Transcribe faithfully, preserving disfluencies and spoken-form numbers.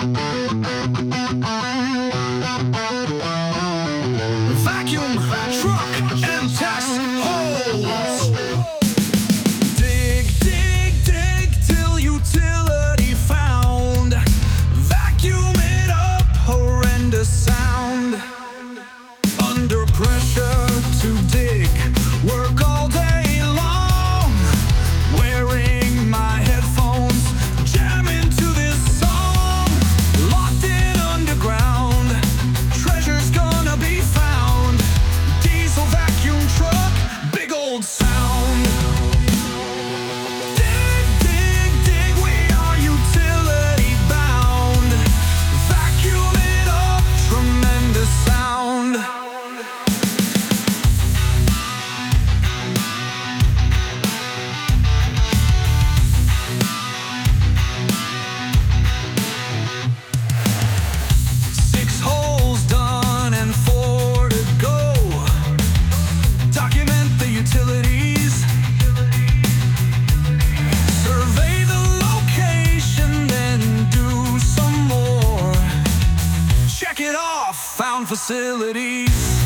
Vacuum truck and test holes. Dig, dig, dig till utility found. Vacuum it up, horrendous sound. Under pressure to dig, work all day long. Wearing my headphones, jamming to this song. Locked in underground, treasure's gonna be found. Diesel vacuum truck, big old sound. Dig, dig, dig, we are utility bound. Vacuum it up, tremendous sound. Six holes done and four to go. Document the utilities. Survey the location, then do some more. Check it off, found facilities.